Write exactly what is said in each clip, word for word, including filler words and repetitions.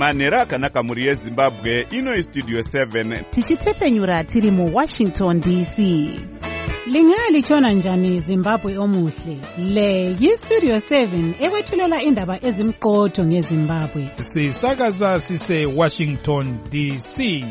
manheru akanaka mhuri yezimbabwe. Ino istudio seven tichitefenyura tiri muwashington D C. Lingalitshona njani Zimbabwe omuhle? Le yistudio seven ekwethulela indaba ezimqotho ngeZimbabwe. Sisakaza sise Washington D C.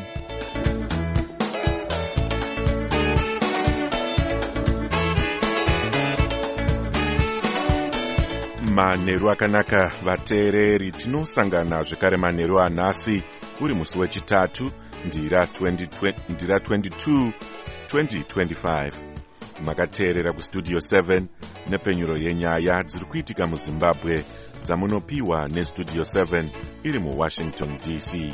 Manheru akanaka vateereri, tinosangana zvekare manheru anhasi uri musi wechitatu ndira twenty-two twenty twenty-five. Makateerera kustudio seven nepenyuro yenyaya dziri kuitika muZimbabwe dzamunopiwa nestudio seven iri muWashington D C.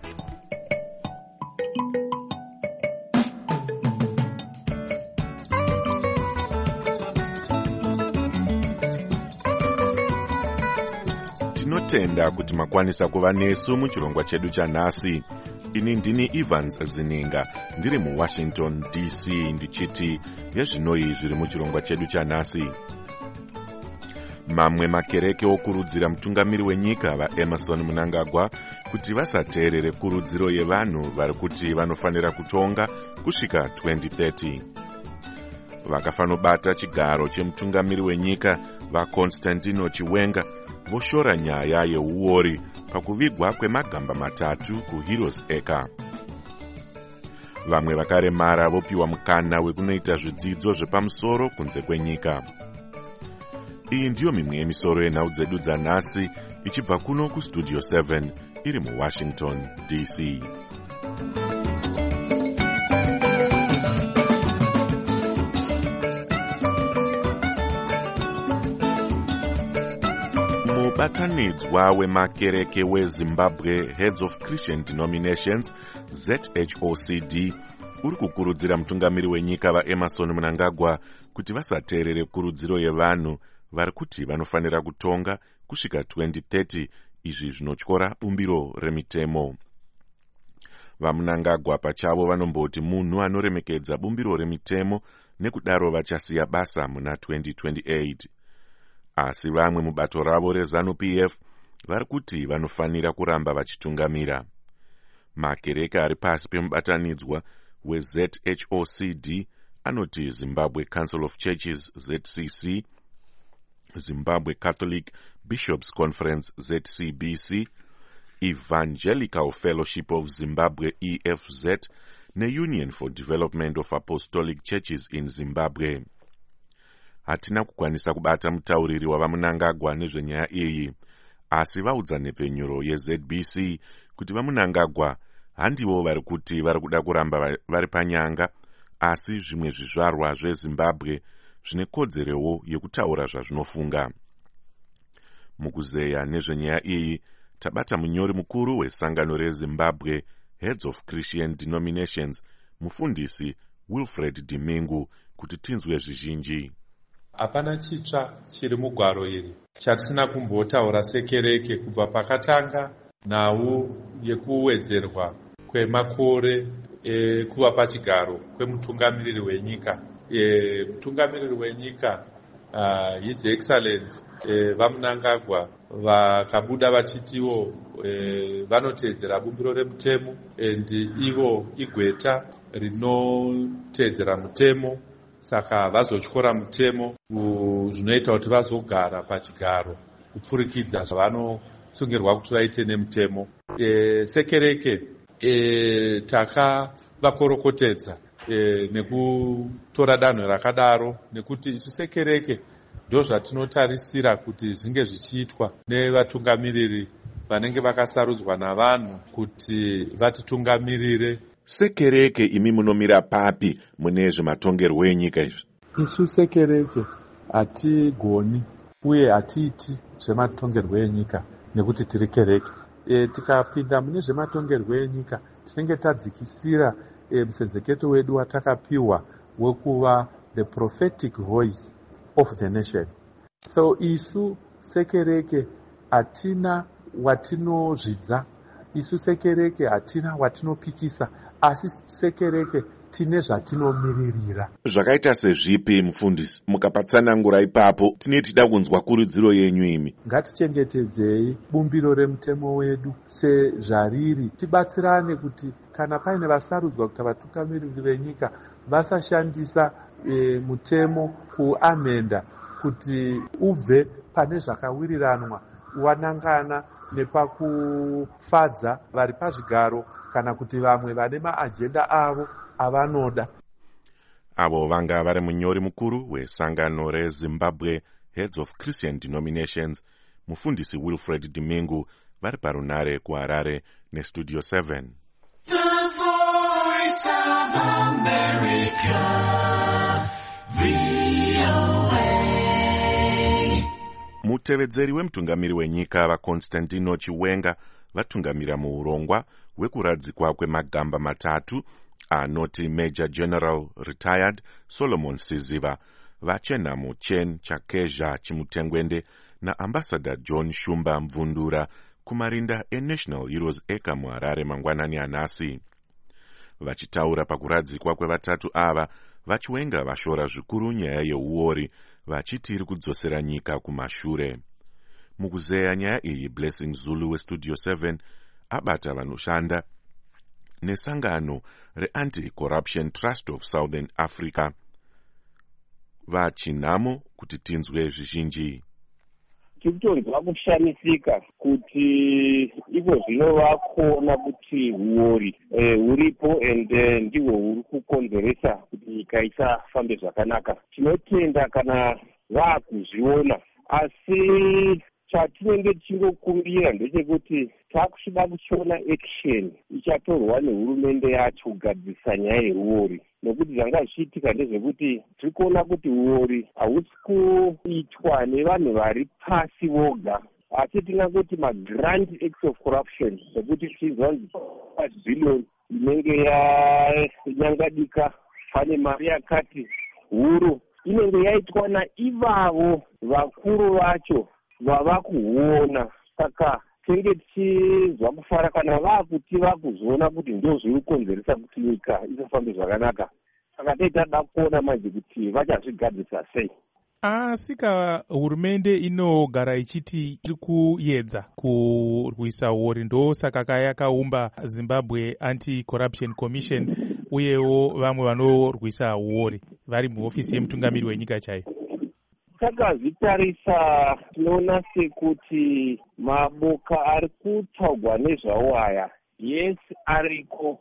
Tinotenda kuti makwanisa kuva nesu muchirongwa chedu chanhasi. Ini ndini Evans Zininga ndiri muWashington D C ndichiti yezvinoi zviri muchirongwa chedu chanhasi. Mamwe makereke okurudzira mutungamiri wenyika vaEmerson Mnangagwa kuti vasateerere kurudziro yevanhu vari kuti vanofanira kutonga kusvika twenty thirty. Vakafanobata chigaro chemutungamiri wenyika vaConstantino Chiwenga voshora nyaya yeuori pakuvigwa kwemagamba matatu kuHeroes Acre. Vamwe vakaremara vopiwa mukana wekunoita zvidzidzo zvepamusoro kunze kwenyika. Iyi ndiyo mimwe yemisoro yenhau dzedu dzanhasi ichibva kuno kustudio seven iri muWashington D C. Mubatanidzwa wemakereke weZimbabwe Heads of Christian Denominations Z H O C D uri kukurudzira mutungamiri wenyika vaEmerson Mnangagwa kuti vasateerere kurudziro yevanhu vari kuti vanofanira kutonga kusvika twenty thirty, izvi zvinotyora bumbiro remitemo. VaMnangagwa pachavo vanomboti munhu anoremekedza bumbiro remitemo nekudaro vachasiya basa muna twenty twenty-eight. Asi vamwe mubato ravo reZANU P F vari kuti vanofanira kuramba vachitungamira. Makereke ari pasi pemubatanidzwa weZ H O C D anoti Zimbabwe Council of Churches Z C C, Zimbabwe Catholic Bishops Conference Z C B C, Evangelical Fellowship of Zimbabwe E F Z neUnion for Development of Apostolic Churches in Zimbabwe. Hatina kukwanisa kubata mutauriri wavaMnangagwa nezvenyaya iyi, asi vaudza nepfenyuro yeZ B C kuti vaMnangagwa handivo vari kuti vari kuda kuramba vari panyanga, asi zvimwe zvizvarwa zveZimbabwe zvine kodzerewo yekutaura zvazvinofunga. Mukuzeya nezvenyaya iyi tabata munyori mukuru wesangano reZimbabwe Heads of Christian Denominations, mufundisi Wilfred Dimingu, kuti tinzwe zvizhinji. Hapana chitsva chiri mugwaro iri chatisina kumbotaura sekereke kubva pakatanga nhau yekuwedzerwa kwemakore e, kuva pachigaro kwemutungamiriri wenyika. E, mutungamiriri wenyika uh, His Excellency e, vaMnangagwa vakabuda vachitiwo e, vanoteedzera bumbiro remutemo and ivo igweta rinoteedzera mutemo, saka vazotyora mutemo zvinoita kuti vazogara pachigaro kupfurikidza zvavanosungirwa kuti vaite nemutemo. E, sekereke e, takavakorokotedza e, nekutora danho rakadaro nekuti isu sekereke ndo zvatinotarisira kuti zvinge zvichiitwa nevatungamiriri vanenge vakasarudzwa navanhu kuti vatitungamirire. Sekereke imi munomira papi mune zvematongerwo enyika izvi? Isu sekereke hatigoni uye hatiiti zvematongerwo enyika nekuti tiri kereke. E, tikapinda mune zvematongerwo enyika tinenge tadzikisira e, musenzeketo wedu watakapiwa wekuva the prophetic voice of the nation. So isu sekereke hatina watinozvidza, isu sekereke hatina watinopikisa, asi sekereke tine zvatinomiririra. Zvakaita sezvipi mufundisi? Mukapatsanangura ipapo tine tida kunzwa kurudziro yenyu imi. Ngatichengetedzei bumbiro remutemo wedu sezvariri, tibatsirane kuti kana paine vasarudzwa kuti vatungamiriri venyika vasashandisa e, mutemo kuamenda kuti ubve pane zvakawiriranwa wanangana nepakufadza vari pazvigaro kana kuti vamwe vane maajenda avo avanoda. Avo vanga vari munyori mukuru wesangano reZimbabwe Heads of Christian Denominations, mufundisi Wilfred Dimingu, vari parunare kuHarare neStudio seven. The Voice of America, V O A. Mutevedzeri wemutungamiri wenyika vaConstantino Chiwenga vatungamira muurongwa hwekuradzikwa kwemagamba matatu anoti Major General Retired Solomon Siziva, vachenhamo Chen Chakezha Chimutengwende naAmbassador John Shumba Mvundura kumarinda eNational Heroes Eka muHarare mangwanani anhasi. Vachitaura pakuradzikwa kwevatatu ava, vaChiwenga vashora zvikuru nyaya yeuori, vachiti iri kudzosera nyika kumashure. Mukuzeya nyaya iyi, Blessing Zulu weStudio seven abata vanoshanda nesangano reAnti-Corruption Trust of Southern Africa. Vachinamo kuti tinzwe zvizhinji. Tikutonzwa kushamisika kuti iko zvino vakuona kuti huori huripo ende ndihwo huri kukonzeresa kuti nyika isafambe zvakanaka. Tinotenda kana vaakuzviona, asi chatinenge tichingokumbira ndechekuti takuchida kuchiona action ichatorwa nehurumende yacho kugadzirisa nyaya yehuori, nokuti zvanga zvichiitika ndezvekuti tiri kuona kuti huori hausi kuitwa nevanhu vari pasi voga, asi tingangoti magrand acts of corruption, nokuti tichinzwa billion inenge yanyangadika, pane mari yakati huru inenge yaitwa naivavo vakuru vacho vava kuhuona. Saka tenge tichizwa kufara kana vakuti vakuzoona kuti ndo zviri kukonzeresa kuti nyika isafambe zvakanaka. Saka taita da kuona manje kuti vachazvigadzisa sei. Asika hurumende inogara ichiti iri kuedza kurwisa huori, ndo saka kayakaumba Zimbabwe Anti-Corruption Commission, uyewo vamwe vanorwisa huori vari muhofisi yemutungamiri wenyika chaiyo. Takazvitarisa tinoona sekuti maboka ari kutaugwa nezvawo aya, yes ariko,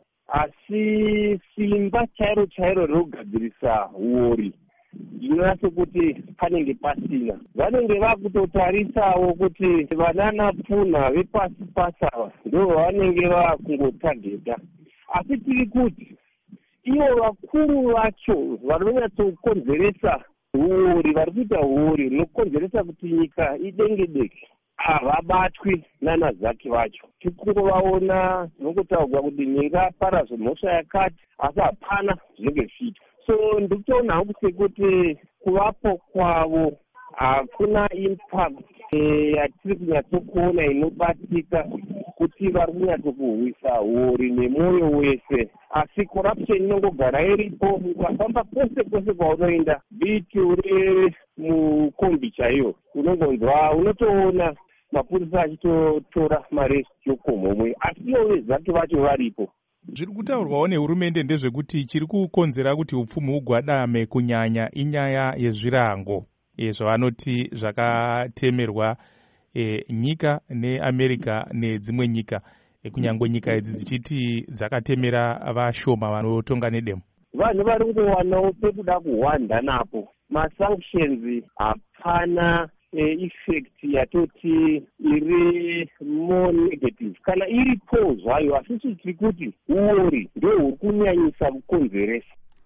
asi simba chairo chairo rokugadzirisa huori ndinoona sekuti panenge pasina. Vanenge vakutotarisawo kuti vanana pfunha vepasi pasi ava ndo vanenge vakungotageta, asi tiri kuti ivo vakuru vacho vanonyatsokonzeresa huori, vari kuita huori rinokonzeresa kuti nyika idengedeke, havabatwi nana zaki vacho. Tiri kungovaona tinongotaurwa kuti nyika parazvo mhosva yakati, asi hapana zvinenge zvichitwa. So ndikutoona hangu sekuti kuvapo kwavo hakuna impact yatiri kunyatsokuona inobatika kuti vari kunyatsokuhwisa huori nemwoyo wese, asi corruption inongogara iripo. Ukafamba kwese kwese kwaunoenda, biti uri mukombi chaiyo, unongonzwa unotoona mapurisa achitotora mari yokomomwe, asi ivo vezaki vacho varipo. Zviri kutaurwawo nehurumende ndezvekuti chiri kukonzera kuti upfumi hugwadame kunyanya inyaya yezvirango zvavanoti zvakatemerwa e, nyika neAmerica nedzimwe nyika, e, kunyangwe nyika idzi dzichiti dzakatemera vashoma vanotonga nedemo. Vanhu vari kungowanawo pekuda kuhwanda napo. Masanctions hapana e, effect yatoti iri more negative kana iripo zvayo, asi tiri kuti huori ndo huri kunyanyisa kukonzeresa.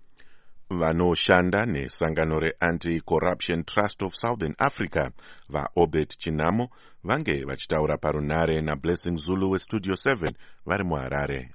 Vanoshanda nesangano reAnti-Corruption Trust of Southern Africa vaObet Chinamo vange vachitaura parunare naBlessing Zulu weStudio seven vari muHarare.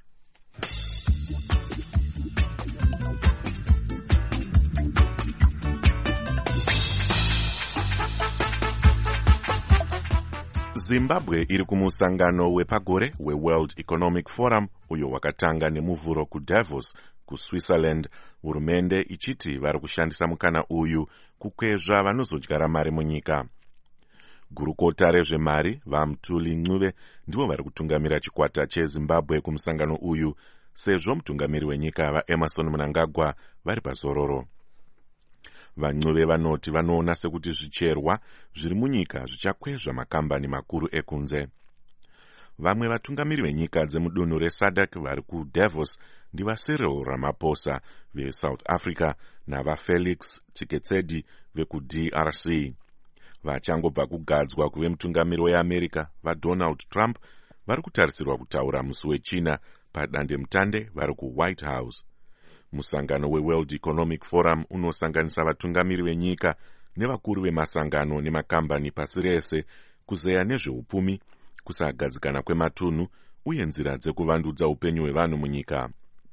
Zimbabwe iri kumusangano wepagore weWorld Economic Forum uyo wakatanga nemuvhuro kuDavos kuSwitzerland, hurumende ichiti vari kushandisa mukana uyu kukwezva vanozodyara mari munyika. Gurukota rezvemari vaMthuli Ncube ndivo vari kutungamira chikwata cheZimbabwe kumusangano uyu, sezvo mutungamiri wenyika vaEmmerson Mnangagwa vari pazororo. VaNcube vanoti vanoona sekuti zvicherwa zviri munyika zvichakwezva makambani makuru ekunze. Vamwe vatungamiri venyika dzemudunhu reSADC vari kuDavos ndivaCyril Ramaphosa veSouth Africa navaFelix Tshisekedi vekuD R C. Vachangobva kugadzwa kuve mutungamiri weAmerica vaDonald Trump vari kutarisirwa kutaura musi weChina padandemutande vari kuWhite House. Musangano weWorld Economic Forum unosanganisa vatungamiri venyika nevakuru vemasangano nemakambani pasi rese kuzeya nezveupfumi, kusagadzikana kwematunhu uye nzira dzekuvandudza upenyu hwevanhu munyika.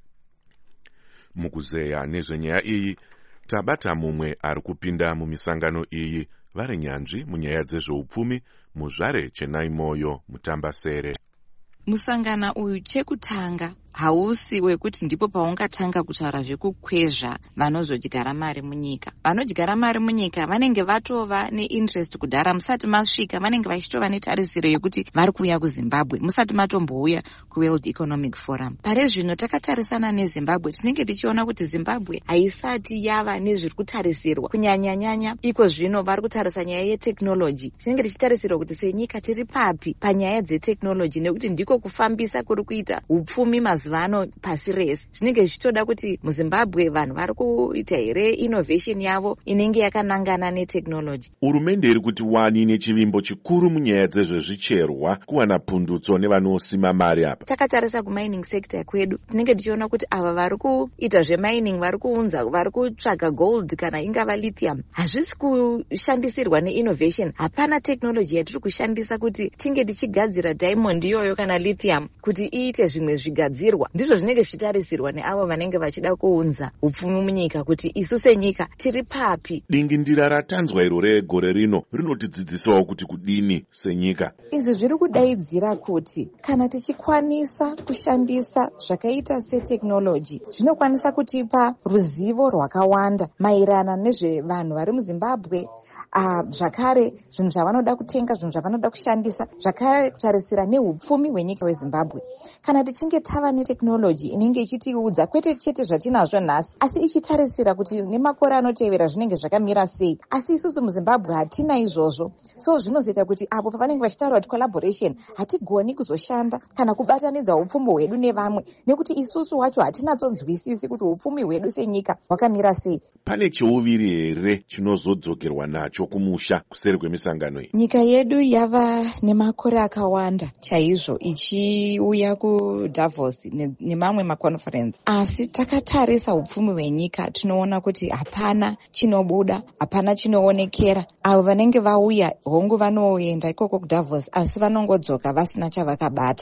Mukuzeya nezvenyaya iyi tabata mumwe ari kupinda mumisangano iyi vari nyanzvi munyaya dzezveupfumi muzvare Chenaimoyo Mutambasere. Musangana uyu chekutanga hausi wekuti ndipo paungatanga kutaura zvekukwezva vanozodyara mari munyika. Vanodyara mari munyika vanenge vatova neinterest kudhara, musati masvika vanenge vachitova netarisiro yekuti vari kuuya kuZimbabwe musati matombouya kuWorld Economic Forum. Pare zvino takatarisana neZimbabwe tinenge tichiona kuti Zimbabwe haisati yava nezviri kutarisirwa kunyanya-nyanya. Iko zvino vari kutarisa nyaya yeteknoloji. Tinenge tichitarisirwa kuti senyika tiri papi panyaya dzeteknoloji, nekuti ndiko kufambisa kuri kuita upfumi mazuvano pasi rese. Zvinenge zvichitoda kuti muZimbabwe vanhu vari kuita here innovation yavo inenge yakanangana neteknoloji. Hurumende iri kuti wani nechivimbo chikuru munyaya dzezvezvicherwa kuwana pundutso nevanosima mari apa. Takatarisa kumining sector kwedu tinenge tichiona kuti ava vari kuita zvemining, vari kuunza, vari kutsvaga gold kana ingava lithium, hazvisi kushandisirwa neinnovation. Hapana teknoloji yatiri kushandisa kuti tinge tichigadzira diamond iyoyo kana lithium kuti iite zvimwe zvigadzirwa. Ndizvo zvinenge zvichitarisirwa neavo vanenge vachida kuunza upfumi munyika kuti isu senyika tiri papi. Dingindira ratanzwa iro regore rino rinotidzidzisawo kuti kudini senyika. Izvi zviri kudaidzira kuti kana tichikwanisa kushandisa zvakaita seteknoloji zvinokwanisa kutipa ruzivo rwakawanda maererano nezvevanhu vari muZimbabwe, uh, zvakare zvinhu zvavanoda kutenga, zvinhu zvavanoda kushandisa, zvakare kutarisira neupfumi hwenyika weZimbabwe. Kana tichinge tava neteknoloji inenge ichitiudza kwete chete zvatinazvo nhasi, asi ichitarisira kuti nemakore anotevera zvinenge zvakamira sei, asi isusu muZimbabwe hatina izvozvo. So zvinozoita kuti apo pavanenge vachitaura kuti collaboration hatigoni kuzoshanda kana kubatanidza upfumi hwedu nevamwe, nekuti isusu wacho hatinatonzwisisi kuti upfumi hwedu senyika hwakamira sei. Pane cheuviri here chinozodzokerwa nacho kumusha kuseri kwemisangano iyi? Nyika yedu yava nemakore akawanda chaizvo ichiuya kuDavos nemamwe maconference, asi takatarisa upfumi hwenyika tinoona kuti hapana chinobuda, hapana chinoonekera. Avo vanenge vauya hongu vanoenda ikoko kuDavos asi vanongodzoka vasina chavakabata.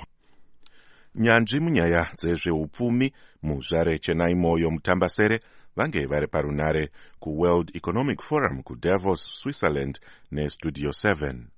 Nyanzvi munyaya dzezveupfumi muzvare Chenaimoyo Mutambasere vange vari parunare kuWorld Economic Forum kuDavos, Switzerland neStudio seven.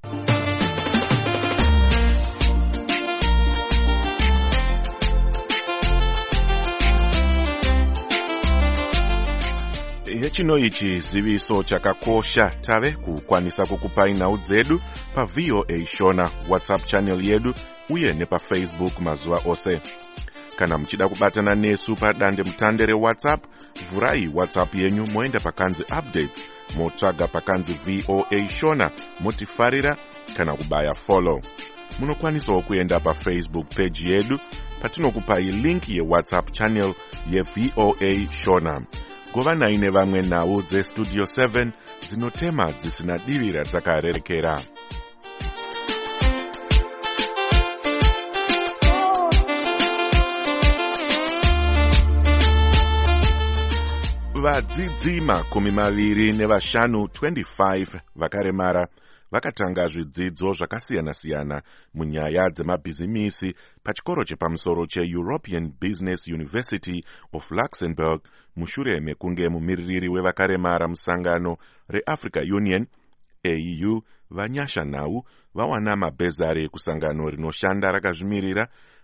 Hechino ichi ziviso chakakosha tave kukwanisa kukupai nhau dzedu pa V O A Shona WhatsApp channel yedu uye nepa Facebook mazuva ose. Kana muchida kubatana nesu padande mutande reWhatsApp, vurai WhatsApp yenyu moenda pakanzi updates, motsvaga pakanzi V O A Shona, motifarira kana kubaya follow. Munokwanisawo kuenda pa Facebook page yedu patinokupai link ye WhatsApp channel ye V O A Shona. Govanai nevamwe nhau dzeStudio seven dzinotema dzisina divi radzakarerekera. Vadzidzi makumi maviri nevashanu twenty-five vakaremara vakatanga zvidzidzo zvakasiyana-siyana munyaya dzemabhizimisi pachikoro chepamusoro cheEuropean Business University of Luxembourg mushure mekunge mumiririri wevakaremara musangano reAfrica Union A E U vanyasha nhau vawana mabhezari kusangano rinoshanda rakazvimirira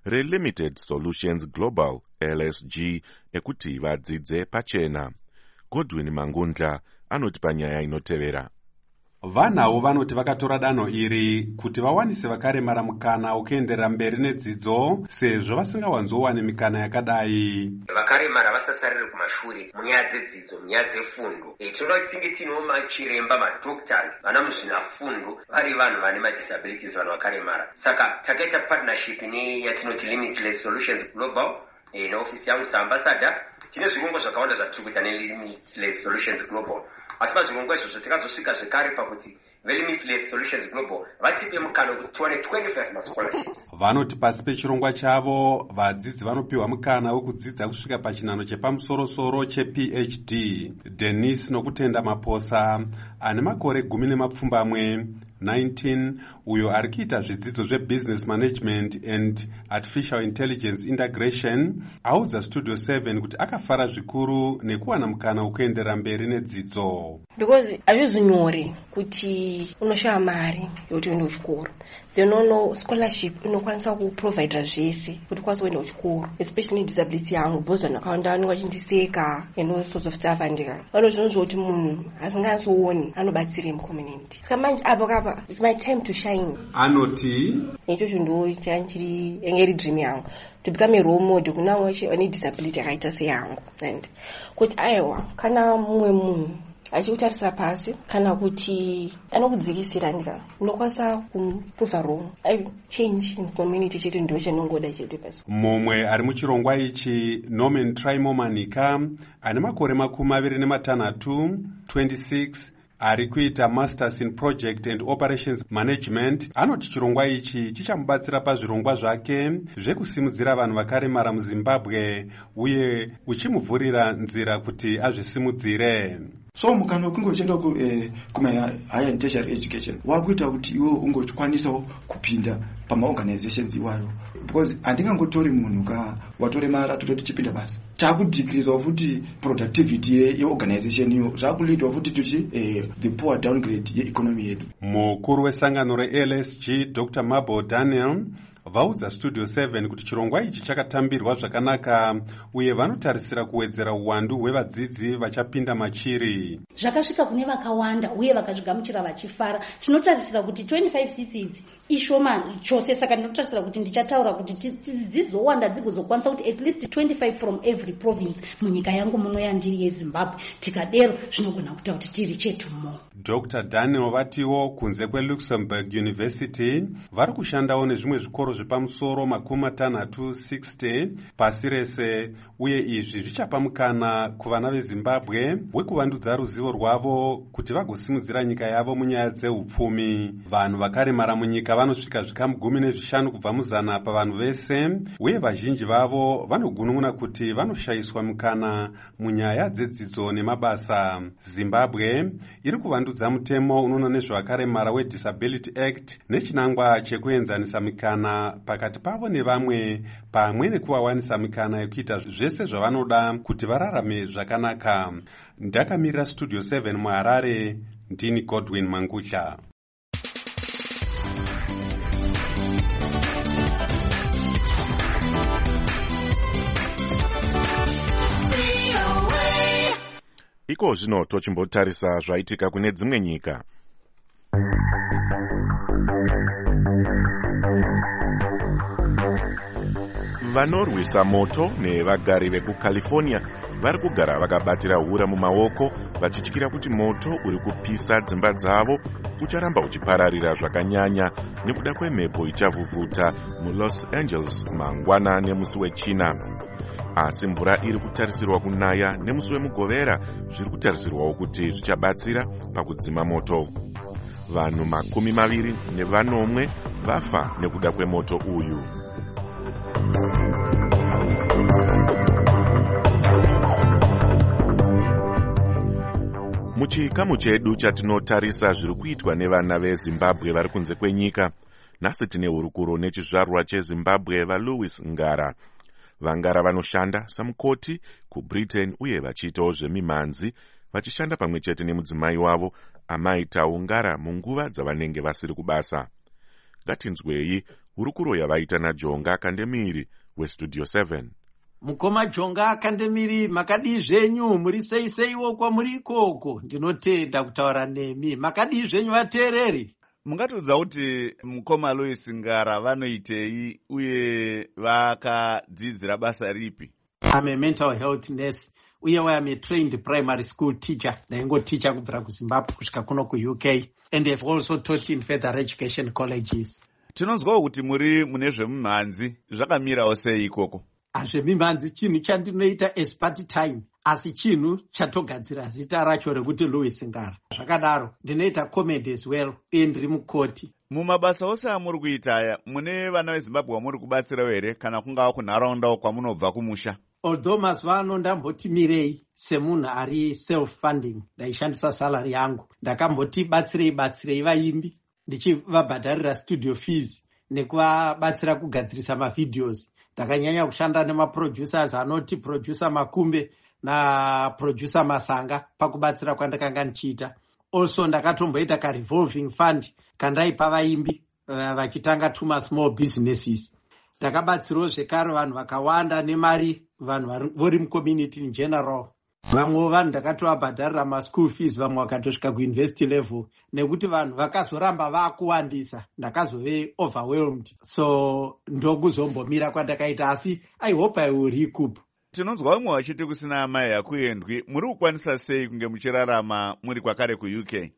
reLimited Solutions Global L S G ekuti vadzidze pachena. Godwin Mangundla anoti panyaya inotevera. Vanhavo vanoti vakatora danho iri kuti vawanise vakaremara mukana wokuenderera mberi nedzidzo sezvo vasingawanzowani mikana yakadai. Vakaremara vasasarire kumashure munyaya dzedzidzo, munyaya dzefundo. E, tinoda kuti tinge tinewo machiremba, madoctors, vana muzvinafundo vari vanhu vane madisabilities, vanhu vakaremara. Saka takaita partnership ne yatinoti Limitless Solutions Global e, neofisi yangu saambassador. Tine zvirongwa zvakawanda zvatiri kuita neLimitless Solutions Global. Asi pazvirongwa izvozvo tikazosvika zvekare pakuti veLimitless Solutions Global vatipe mukana kuti tiwane twenty-five mascholarships. Vanoti pasi pechirongwa chavo vadzidzi vanopiwa mukana wekudzidza kusvika pachinhano chepamusoro-soro chePhD. Dennis Nokutenda Maposa ane makore gumi nemapfumbamwe nineteen uyo ari kuita zvidzidzo zvebusiness management and artificial intelligence integration audza Studio seven kuti akafara zvikuru nekuwana mukana wokuenderera mberi nedzidzo. Because hazvizi nyore kuti unoshaya mari yokuti uende kuchikoro. Then ono scholarship inokwanisa kuprovide zvese kuti ukwanise kuenda kuchikoro, especially disability yangu because vanhu vakawanda vanenge vachindiseka and all sorts of stuff andika vano zvinonzwa kuti munhu asingazooni anobatsire mucommunity. Saka manje apo kapa it's my time to shine. Anoti ichocho ndo chanchiri engeri dream yangu to become a role model kuna weshe ane disability yakaita seyangu. And kuti aiwa kana mumwe munhu achikutarisira pasi kana kuti anokudzikisira ndika unokwanisa kumuprova wrong. I change in community chetu ndo chanongoda chetu pasi. Mumwe ari muchirongwa ichi Norman Traimomanika ane makore makumi maviri nematanhatu twenty-six ari kuita masters in project and operations management. Anoti chirongwa ichi chichamubatsira pazvirongwa zvake zvekusimudzira vanhu vakaremara muZimbabwe uye uchimuvhurira nzira kuti azvisimudzire. So mukana ukungo uchienda ku eh, kuma higher and tertiary education wakuita kuti iwe ungokwanisa kupinda pamaorganizations iwayo, because andingangotori munhu ka watoremara tototi chipinda basi takudecrease futi productivity yeorganization iyo zvakuleetwa futi tuchi eh, the poor downgrade yeeconomy yedu. Mukuru wesangano reL S G Doctor Mabo Daniel vaudza Studio seven kuti chirongwa ichi chakatambirwa zvakanaka uye vanotarisira kuwedzera uwandu hwevadzidzi vachapinda machiri. Zvakasvika kune vakawanda uye vakazvigamuchira vachifara. Tinotarisira kuti twenty-five seats idzi ishoma chose, saka ndinotarisira kuti ndichataura kuti dzizowanda dzigozokwanisa kuti at least twenty-five from every province munyika yangu muno yandiri yeZimbabwe. Tikadero zvinogona kuita kuti tiri chetu mo. Doctor Daniel vatiwo kunze kweLuxembourg University vari kushandawo nezvimwe zvikoro zvepamusoro makumi matanhatu sixty pasi rese, uye izvi zvichapa mukana kuvana veZimbabwe wekuvandudza ruzivo rwavo kuti vagosimudzira nyika yavo munyaya dzeupfumi. Vanhu vakaremara munyika vanosvika zvikamu gumi nezvishanu kubva muzana pavanhu vese, uye vazhinji vavo vanogunun'una kuti vanoshayiswa mukana munyaya dzedzidzo nemabasa. Zimbabwe iri kuvandudza mutemo unoona nezvevakaremara weDisability Act nechinangwa chekuenzanisa mikana pakati pavo nevamwe, pamwe nekuvawanisa mikana yekuita zvese zvavanoda kuti vararame zvakanaka. Ndakamirira Studio seven muHarare, ndini Godwin Mangutla. Iko zvino tochimbotarisa zvaitika kune dzimwe nyika. Vanorwisa moto nevagari vekuCalifornia vari kugara vakabatira hura mumaoko vachityira kuti moto uri kupisa dzimba dzavo ucharamba uchipararira zvakanyanya nekuda kwemhepo ichavhuvhuta muLos Angeles mangwana nemusi wechina. Asi mvura iri kutarisirwa kunaya nemusi wemugovera zviri kutarisirwawo kuti zvichabatsira pakudzima moto. Vanhu makumi maviri nevanomwe vafa nekuda kwemoto uyu. Muchikamu chedu chatinotarisa zviri kuitwa nevana veZimbabwe vari kunze kwenyika, nhasi tine hurukuro nechizvarwa cheZimbabwe vaLouis Ngara. Vangara vanoshanda samukoti kuBritain uye vachiitawo zvemimhanzi, vachishanda pamwe chete nemudzimai wavo Amai Ngara munguva dzavanenge vasiri kubasa. Ngatinzwei hurukuro yavaita naJonga Kandemiri westudio seven. Mukoma Jonga Kandemiri, makadi zvenyu muri sei seiwo kwamuri ikoko? Ndinotenda kutaura nemi. Makadi zvenyu vateereri? Mungatudza kuti mukoma Louis Ngara vanoitei uye vakadzidzira basa ripi? I'm a mental health nurse. Uye I am a trained primary school teacher. Ndaingo teacher kubvira kuZimbabwe kusvika kuno kuU K, and have also taught in further education colleges. Tinonzwawo kuti muri mune zvemumhanzi, zvakamirawo sei ikoko? Zvemimhanzi chinhu chandinoita as part time, asi chinhu chatogadzira zita racho rekuti Louis Ngara. Zvakadaro ndinoita comedy as well, uye ndiri mukoti. Mumabasa ose amuri kuita aya, mune vana veZimbabwe vamuri kubatsirawo here kana kungawa kunharaunda kwamunobva kumusha? Although mazuva ano ndamboti mirei semunhu ari self funding, ndaishandisa salary yangu, ndakamboti batsirei batsirei vaimbi ndichivabhadharira studio fees nekuvabatsira kugadzirisa mavideos. Ndakanyanya kushanda nemaproducers anoti producer Makumbe naproducer Masanga pakubatsira kwandakanga ndichiita. Also ndakatomboita ka revolving fund kandaipa vaimbi vachitanga tuma small businesses. Ndakabatsirawo zvekare vanhu vakawanda nemari, vanhu vari mucommunity in general. Vamwe vanhu ndakatovabhadharira maschool fees, vamwe vakatosvika kuuniversity level, nekuti vanhu vakazoramba vakuwandisa, ndakazove overwhelmed. So ndokuzombomira kwandakaita, asi I hope I will recoup. Tinonzwa vamwe vachiti kusina amai hakuendwi. Muri kukwanisa sei kunge muchirarama muri kwakare kuU K?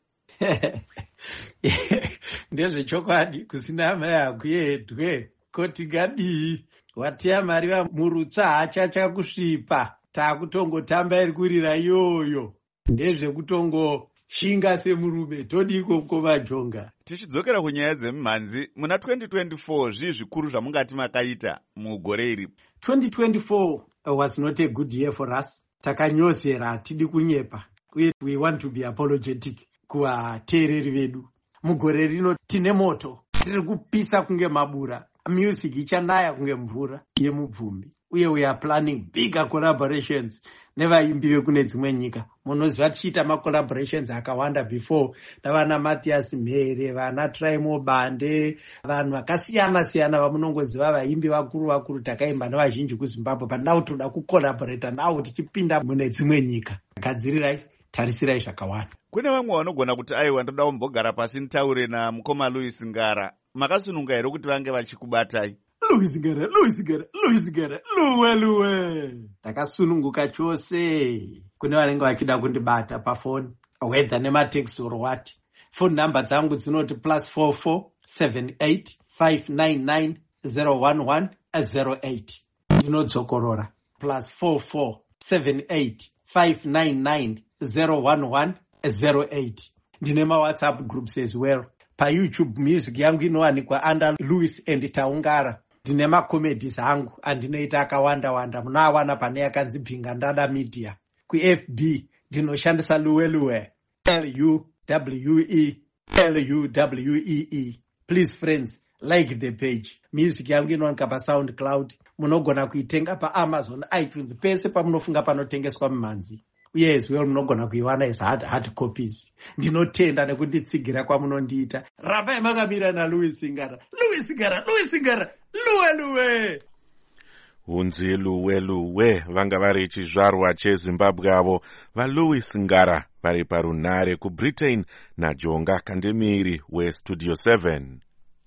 Ndezvechokwadi, kusina amai hakuendwe. Koti gadii, watia mariva murutsva hachacha kusvipa. Takutongotamba iri kurira iyoyo. Ndezvekutongo shinga semurume, todiko mukoma Jonga. Tichidzokera kunyaya dzemimhanzi, muna twenty twenty-four zvii zvikuru zvamungati makaita mugore iri? twenty twenty-four was not a good year for us. Takanyozera, hatidi kunyepa. We want to be apologetic kuvateereri vedu. Mugore rino tine moto, tiri kupisa kunge mabura. Music ichanaya kunge mvura yemubvumbi. Uye we are planning bigger collaborations nevaimbi vekune dzimwe nyika. Munoziva tichiita macollaborations akawanda before, navana Matthias Mhere, vana Traimo Bande, vanhu vakasiyana siyana vamunongoziva vaimbi vakuru vakuru takaimba nevazhinji kuZimbabwe, but now toda kucollaborata navo tichipinda mune dzimwe nyika. Gadzirirai, tarisirai zvakawanda. Kune vamwe vanogona kuti aiwa ndoda kumbogara pasi nitaure namukoma Louis Ngara. Makasununga here kuti vange vachikubatai? Louis Ngara, Louis Ngara, Louis Ngara, luwe luwe. Ndakasununguka chose. Kune vanenge vachida kundibata pafoni, whether nematext or what. Phone number dzangu dzinoti plus four four seven eight five nine nine zero one one zero eight. Ndinodzokorora. Plus four four seven eight five nine nine zero one one zero eight. Ndine ma WhatsApp groups as well. Pa YouTube music yangu inowanikwa under Louis and Taungara. Ndine makomedis hangu andinoita akawanda wanda, munoawana pane yakanzi Bhinga Ndada Media. Ku F B ndinoshandisa luwe luwe, L U W E L U W E E. Please friends, like the page. Music yangu inowanikwa pa SoundCloud. Munogona kuitenga pa Amazon, iTunes, pese pamunofunga panotengeswa mimhanzi. Uye as well munogona kuiwana as hard, hard copies. Ndinotenda nekutitsigira kwamunondiita. Rambai makamira naLouis Ngara. Louis Ngara, Louis Ngara, luwe luwe. Hunzi luwe luwe vanga vari chizvarwa cheZimbabwe avo vaLouis Ngara vari parunhare kuBritain naJonga Kandemiri westudio seven.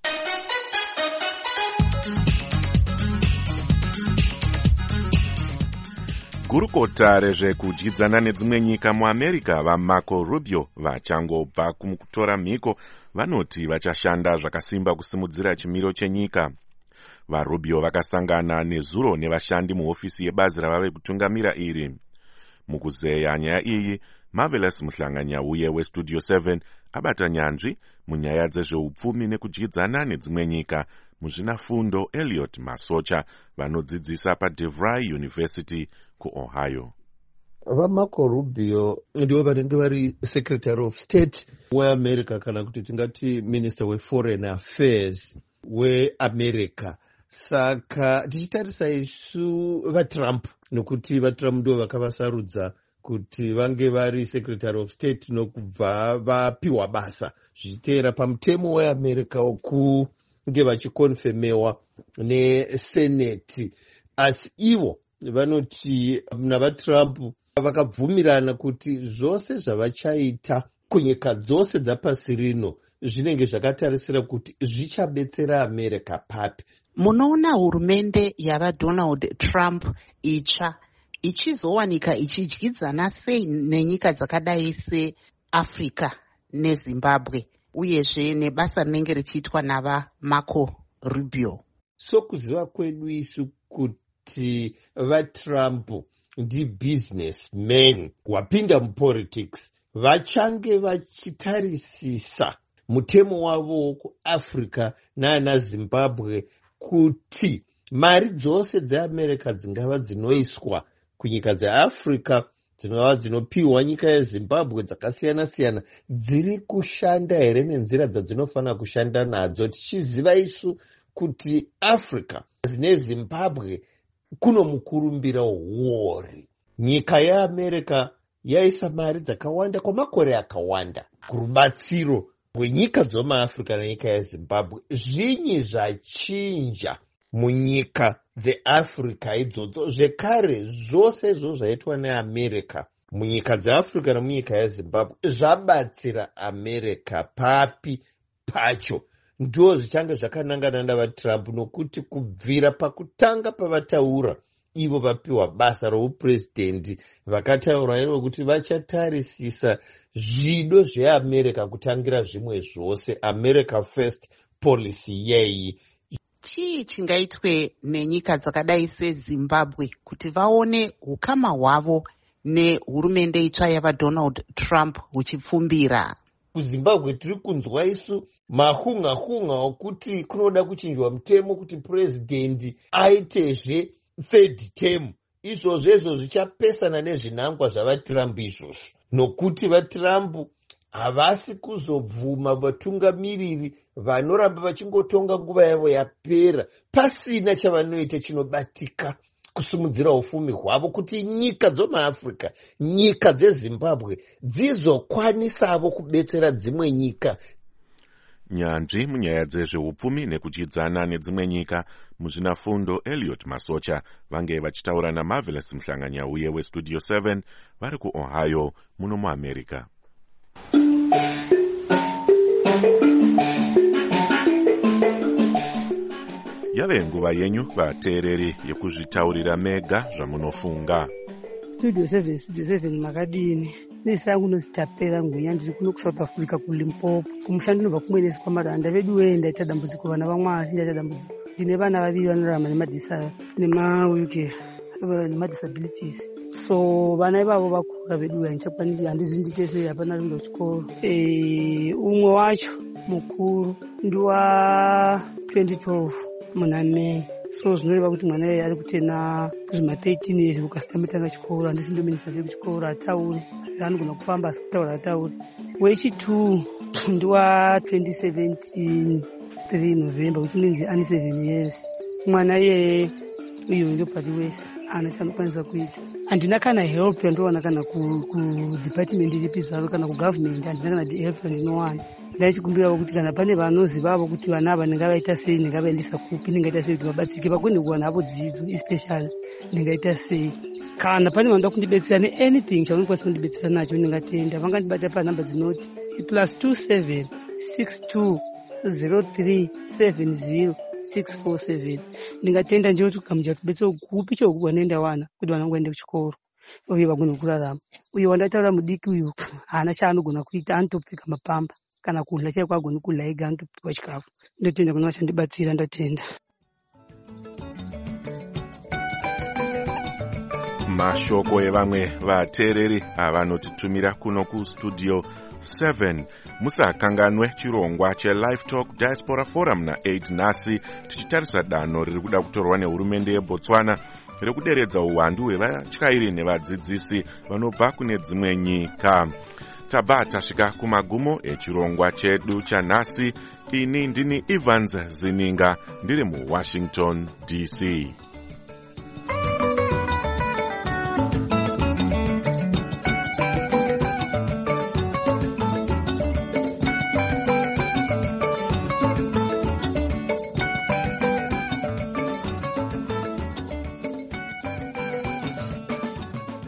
Gurukota rezvekudyidzana nedzimwe nyika muAmerica vaMarco Rubio vachangobva kutora mhiko vanoti vachashanda zvakasimba kusimudzira chimiro chenyika. VaRubio vakasangana nezuro nevashandi muhofisi yebazi ravave kutungamira iri. Mukuzeya nyaya iyi, Marvelous Muhlanganyauye westudio seven abata nyanzvi munyaya dzezveupfumi nekudyidzana nedzimwe nyika muzvinafundo Elliot Masocha vanodzidzisa paDeVry University kuOhio. VaMarco Rubio ndivo vanenge vari Secretary of State weAmerica, kana kuti tingati Minister weForeign Affairs weAmerica. Saka tichitarisa isu vaTrump, nokuti vaTrump ndivo vakavasarudza kuti vange vari Secretary of State nokubva vapiwa basa zvichiteera pamutemo weAmerica woku vange vachikonfemewa neseneti, asi ivo vanoti navatrump vakabvumirana kuti zvose zvavachaita kunyika dzose dzapasi rino zvinenge zvakatarisira kuti zvichabetsera America papi. Munoona hurumende yavaDonald Trump itsva ichizowanika ichidyidzana sei nenyika dzakadai seAfrica neZimbabwe uyezve nebasa rinenge richiitwa navaMarco Rubio? Sokuziva kwedu isu kuti vaTrump ndi businessmen wapinda mupolitics, vachange vachitarisisa mutemo wavo kuAfrica naana Zimbabwe kuti mari dzose dzeAmerica dzingava dzinoiswa kunyika dzeAfrica dzinova dzinopiwa nyika yeZimbabwe dzakasiyana siyana dziri kushanda here nenzira dzadzinofanira kushanda nadzo, tichiziva isu kuti Africa neZimbabwe kunomukurumbira huori. Nyika yeAmerica yaisa mari dzakawanda kwamakore akawanda kurubatsiro rwenyika dzomaAfrica nenyika yeZimbabwe. Zvinyi zvachinja munyika dzeAfrica idzodzo, zvekare zvose izvo zvaitwa neAmerica munyika dzeAfrica nemunyika yeZimbabwe zvabatsira America papi pacho? Ndo zvichange zvakanangana navaTrump, nokuti kubvira pakutanga pavataura ivo vapiwa basa roupurezidendi vakataura ivo kuti vachatarisisa zvido zveAmerica kutangira zvimwe zvose, America first policy yeyi. Chii chingaitwe nenyika dzakadai seZimbabwe kuti vaone ukama hwavo nehurumende itsva yavaDonald Trump huchipfumbira? KuZimbabwe tiri kunzwa isu mahunga-hunga okuti kunoda kuchinjwa mutemo kuti purezidendi aitezve third term. Izvozvo izvo zvichapesana nezvinangwa zvavaTrump izvozvo, nokuti vaTrump havasi kuzobvuma vatungamiriri vanoramba vachingotonga nguva yavo yapera pasina chavanoita chinobatika kusimudzira ufumi hwavo kuti nyika dzomaAfrica, nyika dzeZimbabwe dzizokwanisavo kubetsera dzimwe nyika. Nyanzvi munyaya dzezveupfumi nekuchidzana nedzimwe nyika muzvinafundo Elliot Masocha vange vachitaura naMarvelous Mhlanganyauye weStudio seven vari kuOhio muno muAmerica. Yave nguva yenyu vateereri yekuzvitaurira mega zvamunofunga. Studio seven, Studio seven makadini. Nesangu nozitapera ngwenya ndiri kuno kuSouth Africa kuLimpopo. Kumushando ndinobva kumwenesi kwamaranda vedu wee ndaita dambudziko vana vaMwari, ndaita dambudziko. Ndine vana vaviri vanorarama nemadisa nemawheelchair, nemadisabilities. So vana ivavo vakura vedu wee handichakwanisi, handizvi ndiite sei, hapana kuenda kuchikoro. Eh, umwe wacho mukuru ndiwa twenty twelve muna May. So zvinoreva kuti mwana iye ari kutena zvima thirteen years ukasitamutanga chikoro, handisi ndominisa sei kuchikoro, hatauri, anogona kufamba asi kutaura hatauri. Wechi-two ndiwa twenty seventeen three November, which means ane seven years. Mwana iye iyo ndio padi wese ana chanokwanisa kuita. Handina kana help yandowana kana kudepartment ripi zvaro kana kugovernment, handina kana help yandinowana. Ndaichikumbira kuti kana pane vanozivavo kuti vana ava ndingavaita sei, ndingavaendesa kupi, ndingaita sei kuti vabatsirike vakone kuwana havo dzidzo especially, ndingaita sei. Kana pane vanoda kundibetsera neanything chavanokwanisa kundibetsera nacho ndingatenda. Vangandibata panhamba dzinoti plus two seven six two zero three seven zero six four seven. Ndingatenda nje kuti kamucha kubetsera kupi chokuwa nenda wana kuti vana ngoende kuchikoro uye vagone kurarama. Uye wandataura mudiki uyu haana chaanogona kuita, anotopfeka mapamba kana kudla chaiko agoni kudla ega, anotopiwa chikafu. Ndotenda kuna vachandibatsira, ndatenda. Mashoko evamwe vateereri avanotitumira kuno kuStudio seven. Musakanganwe chirongwa cheLive Talk Diaspora Forum na eight nhasi, tichitarisa danho riri kuda kutorwa nehurumende yeBotswana rekuderedza uwandu hwevatyairi nevadzidzisi vanobva kune dzimwe nyika. Tabva tasvika kumagumo echirongwa chedu chanhasi. Ini ndini Evans Zininga ndiri muWashington D C.